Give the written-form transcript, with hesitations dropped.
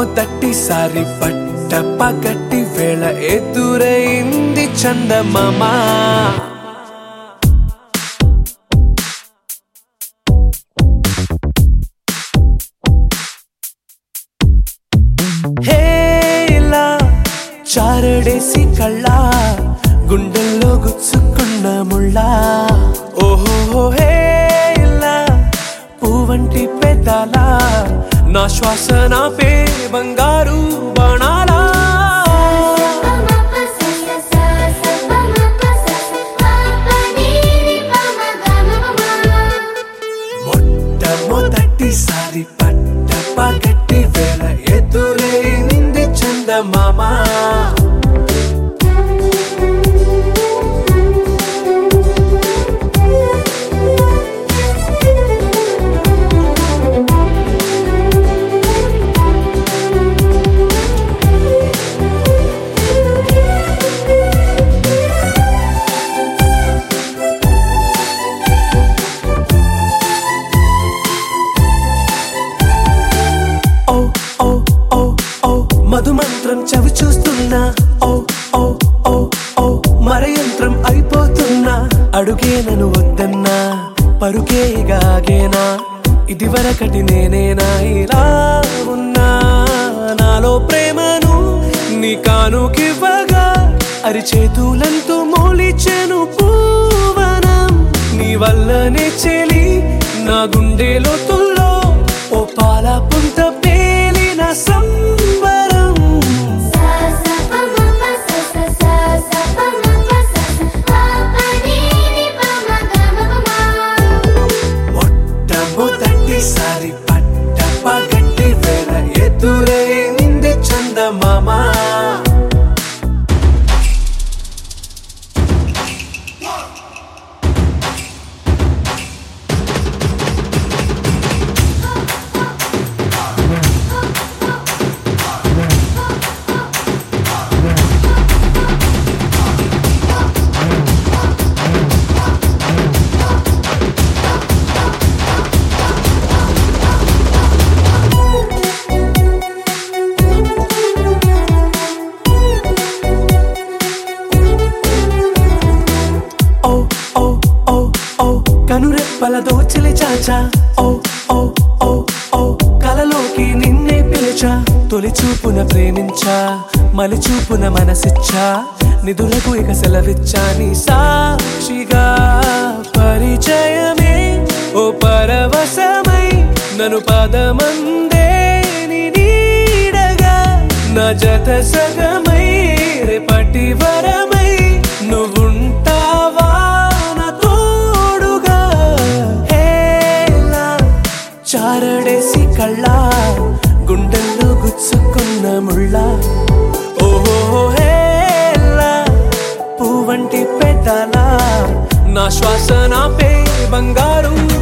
మొదటిసారి పట్ట పగటి వేళ ఎదురైంది చందమామ హేలా చారడేసి కళ్ళ గుండెల్లో గుచ్చుకున్న ముళ్ళ ఓహో హేలా పూవంటి పెదాల నా శ్వాస నాపే బంగారు బాణాలా మొట్టమొదటిసారి పట్ట పగటి వేళ ఎదురైంది చందమామ మధుమంత్రం చవి చూస్తున్నా ఓ ఓ ఓ ఓ మరయంత్రం అయిపోతున్నా అడుగే నన్ను వద్దన్నా పరుకేగాగేనా ఇది వరకటి నేనేనా ఇలా ఉన్నా నాలో ప్రేమను నీ కానుకివ్వగా అరిచేతులంటూ మోలిచెను పూవనం నీ వల్లనే చెలి నా గుండె లోతుల్లో ఓ పాల పుంత పేలిన సంబరం మొట్టమొదటిసారి పట్ట పగటి వేళ ఎదురైంది చందమామ కనురెప్పల దోచిలి చాచా ఓ ఓ ఓ ఓ కలలోకి నిన్నే పిలిచా తొలి చూపున ప్రేమించా మలి చూపున మనసిచ్చా నిధులకు ఇక సెలవిచ్చా నీ సాక్షిగా పరిచయమే ఓ పరవశమై నన్ను పదమందే నీ నీడగా నా జత సగమై రేపటి వరమై నువ్వుంటావా చారడేసి కళ్ళ గుండెల్లో గుచ్చుకున్న ముళ్ళ ఓహో హేలా పూవంటి పెదాల నా శ్వాస నాపే బంగారు